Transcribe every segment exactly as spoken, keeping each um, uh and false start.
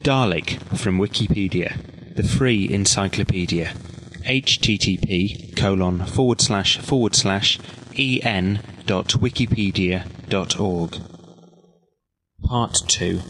Dalek from Wikipedia, the free encyclopedia. http colon forward slash forward slash en dot wikipedia dot org. Part two.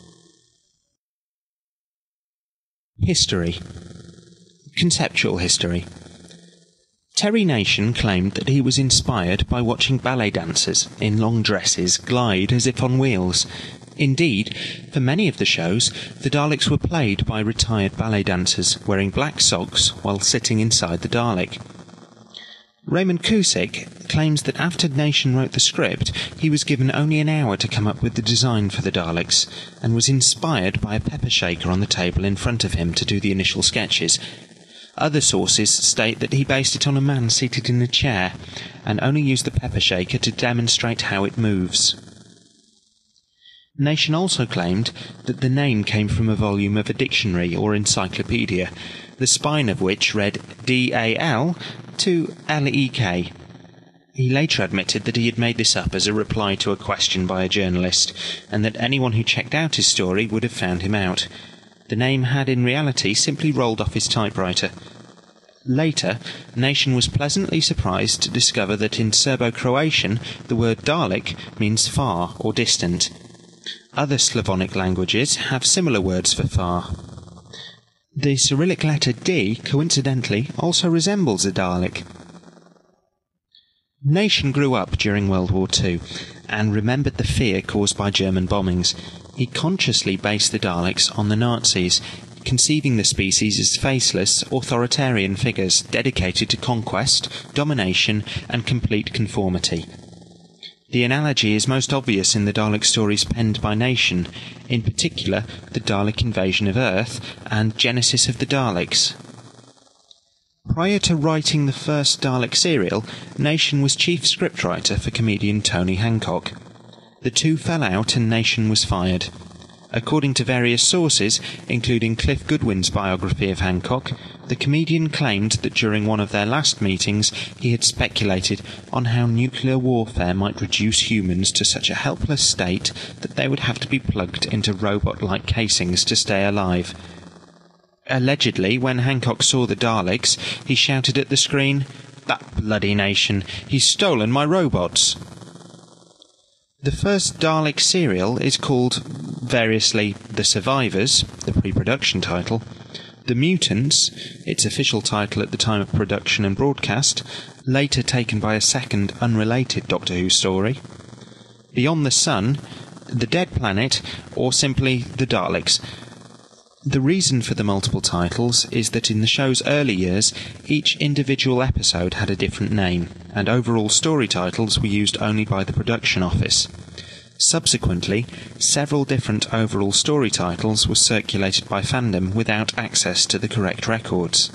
History. Conceptual history. Terry Nation claimed that he was inspired by watching ballet dancers in long dresses glide as if on wheels. Indeed, for many of the shows, the Daleks were played by retired ballet dancers wearing black socks while sitting inside the Dalek. Raymond Cusick claims that after Nation wrote the script, he was given only an hour to come up with the design for the Daleks, and was inspired by a pepper shaker on the table in front of him to do the initial sketches. Other sources state that he based it on a man seated in a chair, and only used the pepper shaker to demonstrate how it moves. Nation also claimed that the name came from a volume of a dictionary or encyclopedia, the spine of which read D A L to L E K. He later admitted that he had made this up as a reply to a question by a journalist, and that anyone who checked out his story would have found him out. The name had in reality simply rolled off his typewriter. Later, Nation was pleasantly surprised to discover that in Serbo-Croatian the word Dalek means far or distant. Other Slavonic languages have similar words for far. The Cyrillic letter D, coincidentally, also resembles a Dalek. Nation grew up during World War Two, and remembered the fear caused by German bombings. He consciously based the Daleks on the Nazis, conceiving the species as faceless, authoritarian figures dedicated to conquest, domination, and complete conformity. The analogy is most obvious in the Dalek stories penned by Nation, in particular the Dalek invasion of Earth and Genesis of the Daleks. Prior to writing the first Dalek serial, Nation was chief scriptwriter for comedian Tony Hancock. The two fell out and Nation was fired. According to various sources, including Cliff Goodwin's biography of Hancock, the comedian claimed that during one of their last meetings he had speculated on how nuclear warfare might reduce humans to such a helpless state that they would have to be plugged into robot-like casings to stay alive. Allegedly, when Hancock saw the Daleks, he shouted at the screen, "That bloody Nation! He's stolen my robots!" The first Dalek serial is called, variously, The Survivors, the pre-production title, The Mutants, its official title at the time of production and broadcast, later taken by a second, unrelated Doctor Who story, Beyond the Sun, The Dead Planet, or simply The Daleks. The reason for the multiple titles is that in the show's early years, each individual episode had a different name, and overall story titles were used only by the production office. Subsequently, several different overall story titles were circulated by fandom without access to the correct records.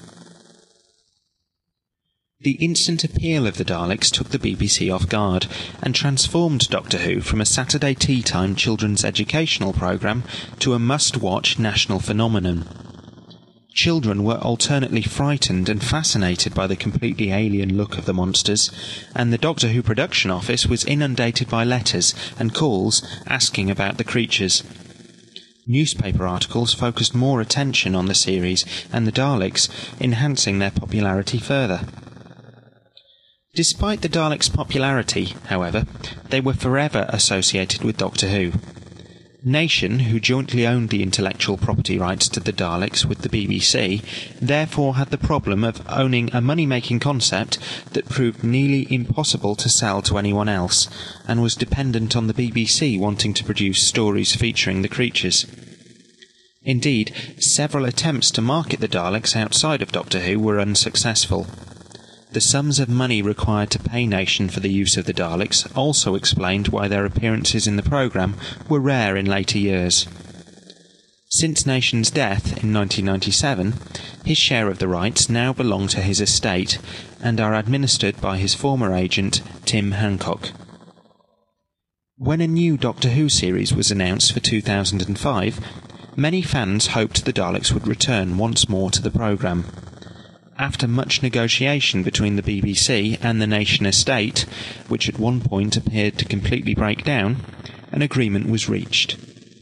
The instant appeal of the Daleks took the B B C off guard, and transformed Doctor Who from a Saturday tea-time children's educational programme to a must-watch national phenomenon. Children were alternately frightened and fascinated by the completely alien look of the monsters, and the Doctor Who production office was inundated by letters and calls asking about the creatures. Newspaper articles focused more attention on the series and the Daleks, enhancing their popularity further. Despite the Daleks' popularity, however, they were forever associated with Doctor Who. Nation, who jointly owned the intellectual property rights to the Daleks with the B B C, therefore had the problem of owning a money-making concept that proved nearly impossible to sell to anyone else, and was dependent on the B B C wanting to produce stories featuring the creatures. Indeed, several attempts to market the Daleks outside of Doctor Who were unsuccessful. The sums of money required to pay Nation for the use of the Daleks also explained why their appearances in the programme were rare in later years. Since Nation's death in nineteen ninety-seven, his share of the rights now belong to his estate, and are administered by his former agent, Tim Hancock. When a new Doctor Who series was announced for two thousand five, many fans hoped the Daleks would return once more to the programme. After much negotiation between the B B C and the Nation estate, which at one point appeared to completely break down, an agreement was reached.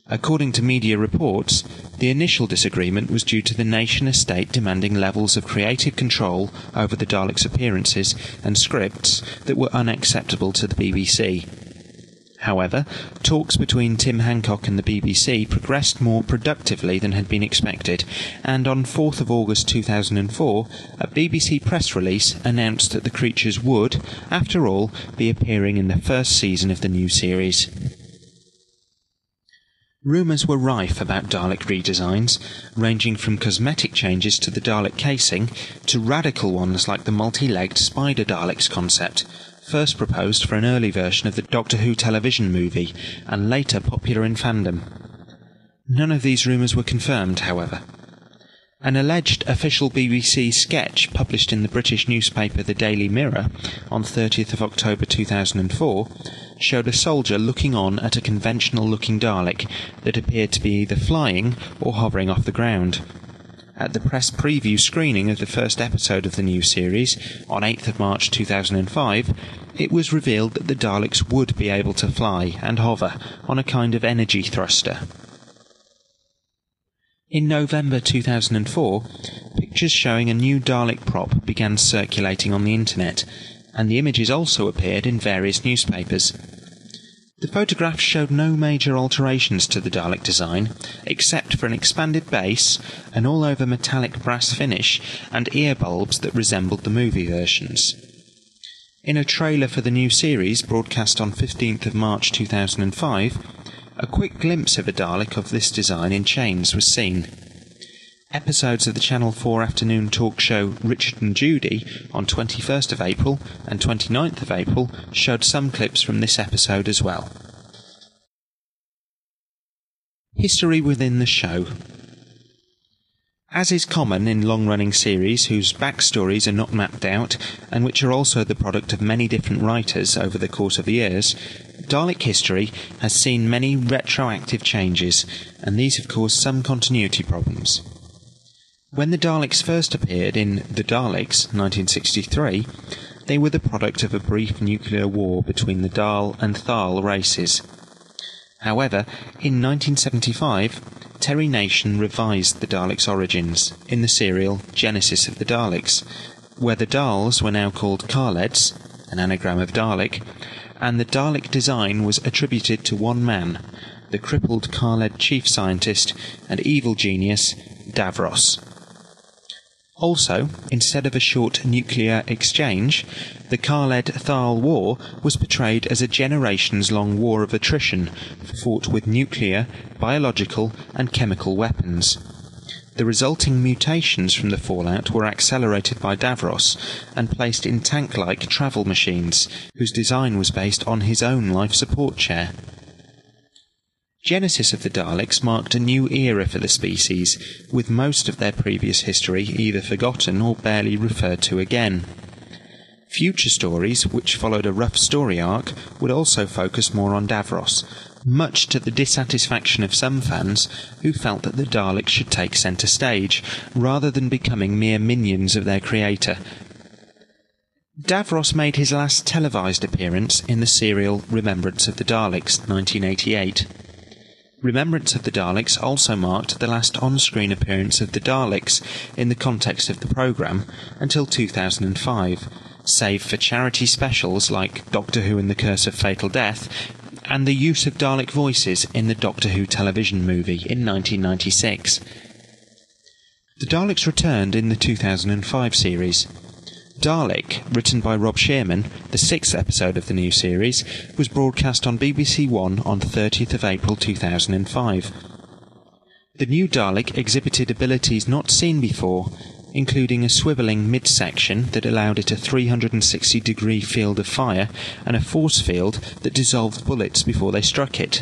According to media reports, the initial disagreement was due to the nation estate demanding levels of creative control over the Daleks' appearances and scripts that were unacceptable to the B B C. However, talks between Tim Hancock and the B B C progressed more productively than had been expected, and on fourth of August two thousand four, a B B C press release announced that the creatures would, after all, be appearing in the first season of the new series. Rumours were rife about Dalek redesigns, ranging from cosmetic changes to the Dalek casing to radical ones like the multi-legged Spider Daleks concept, first proposed for an early version of the Doctor Who television movie, and later popular in fandom. None of these rumours were confirmed, however. An alleged official B B C sketch published in the British newspaper The Daily Mirror on thirtieth of October two thousand four showed a soldier looking on at a conventional-looking Dalek that appeared to be either flying or hovering off the ground. At the press preview screening of the first episode of the new series, on eighth of March two thousand five, it was revealed that the Daleks would be able to fly and hover on a kind of energy thruster. In November two thousand four, pictures showing a new Dalek prop began circulating on the internet, and the images also appeared in various newspapers. The photographs showed no major alterations to the Dalek design, except for an expanded base, an all-over metallic brass finish, and ear bulbs that resembled the movie versions. In a trailer for the new series, broadcast on fifteenth of March two thousand five, a quick glimpse of a Dalek of this design in chains was seen. Episodes of the Channel four afternoon talk show Richard and Judy on twenty-first of April and twenty-ninth of April showed some clips from this episode as well. History within the show. As is common in long-running series whose backstories are not mapped out and which are also the product of many different writers over the course of years, Dalek history has seen many retroactive changes, and these have caused some continuity problems. When the Daleks first appeared in The Daleks, nineteen sixty-three, they were the product of a brief nuclear war between the Dal and Thal races. However, in nineteen seventy-five, Terry Nation revised the Daleks' origins in the serial Genesis of the Daleks, where the Dals were now called Kaleds, an anagram of Dalek, and the Dalek design was attributed to one man, the crippled Kaled chief scientist and evil genius, Davros. Also, instead of a short nuclear exchange, the Kaled-Thal War was portrayed as a generations-long war of attrition, fought with nuclear, biological and chemical weapons. The resulting mutations from the fallout were accelerated by Davros and placed in tank-like travel machines, whose design was based on his own life support chair. Genesis of the Daleks marked a new era for the species, with most of their previous history either forgotten or barely referred to again. Future stories, which followed a rough story arc, would also focus more on Davros, much to the dissatisfaction of some fans who felt that the Daleks should take centre stage, rather than becoming mere minions of their creator. Davros made his last televised appearance in the serial Remembrance of the Daleks, nineteen eighty-eight. Remembrance of the Daleks also marked the last on-screen appearance of the Daleks in the context of the programme until two thousand five, save for charity specials like Doctor Who and the Curse of Fatal Death, and the use of Dalek voices in the Doctor Who television movie in nineteen ninety-six. The Daleks returned in the two thousand five series. Dalek, written by Rob Shearman, the sixth episode of the new series, was broadcast on B B C One on thirtieth of April two thousand five. The new Dalek exhibited abilities not seen before, including a swivelling midsection that allowed it a three hundred sixty degree field of fire and a force field that dissolved bullets before they struck it.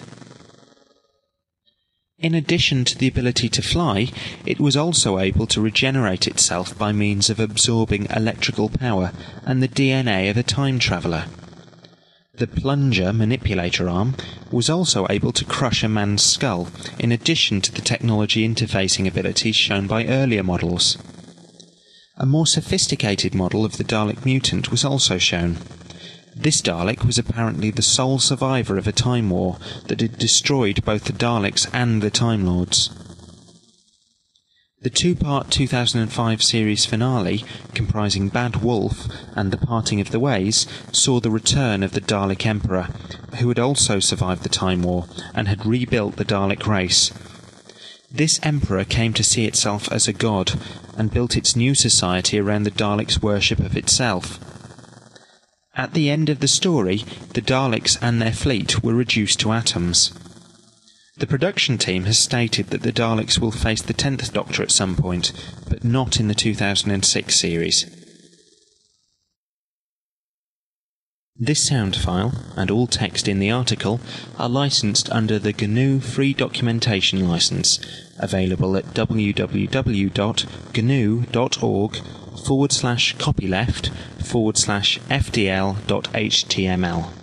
In addition to the ability to fly, it was also able to regenerate itself by means of absorbing electrical power and the D N A of a time traveller. The plunger manipulator arm was also able to crush a man's skull, in addition to the technology interfacing abilities shown by earlier models. A more sophisticated model of the Dalek mutant was also shown. This Dalek was apparently the sole survivor of a Time War that had destroyed both the Daleks and the Time Lords. The two-part two thousand five series finale, comprising Bad Wolf and The Parting of the Ways, saw the return of the Dalek Emperor, who had also survived the Time War and had rebuilt the Dalek race. This Emperor came to see itself as a god, and built its new society around the Daleks' worship of itself. At the end of the story, the Daleks and their fleet were reduced to atoms. The production team has stated that the Daleks will face the tenth Doctor at some point, but not in the two thousand six series. This sound file, and all text in the article, are licensed under the G N U Free Documentation License, available at www.gnu.org forward slash copyleft forward slash fdl.html.